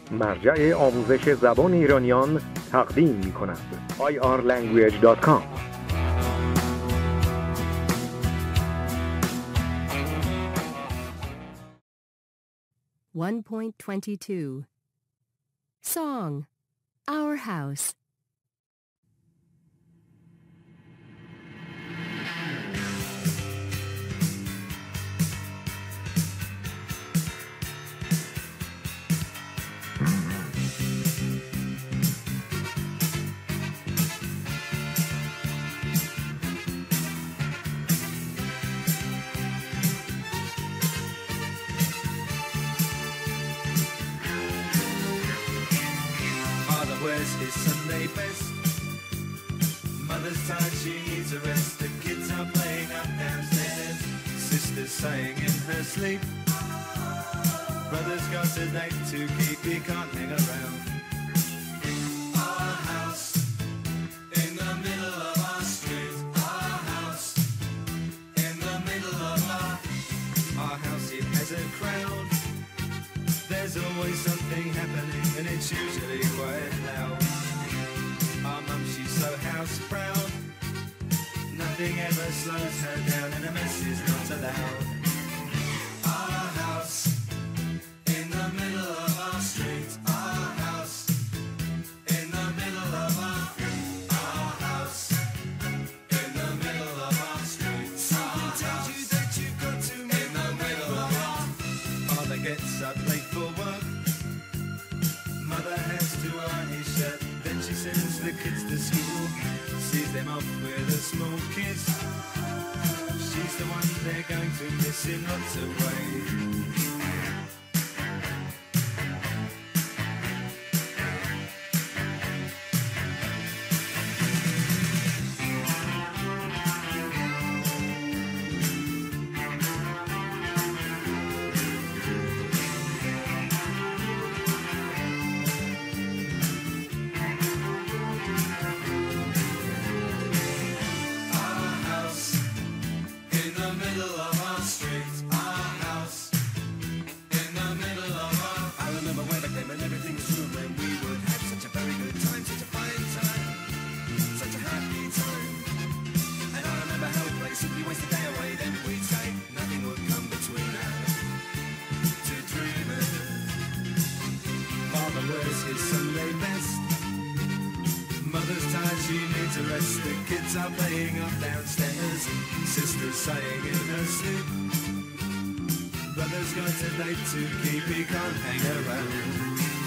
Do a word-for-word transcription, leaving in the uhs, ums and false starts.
مرجع آموزش زبان ایرانیان تقدیم می کند. آی آر لنگویج دات کام. one point twenty-two Song, Our House. Wears his Sunday best. Mother's tired, she needs a rest. The kids are playing up downstairs. Sister's sighing in her sleep. Brother's got a date to keep, he can't hang around. Our house in the middle of our street. Our house in the middle of our Our house, it has a crowd. There's always something happening and it's usually quite loud. Our mum, she's so house proud. Nothing ever slows her down and a mess is not allowed. Our house in the middle of our street. Our house in the middle of our Our house in the middle of our street. Something tells you that you've got to in the middle of our Father gets up late for work. Mother has to iron his shirt. Then she sends the kids to school, sees them off with a small kiss. She's the one they're going to miss in lots of ways. His Sunday best. Mother's tired, she needs a rest. The kids are playing up downstairs. Sister's sighing in her sleep. Brother's got a date to keep, he can't hang around.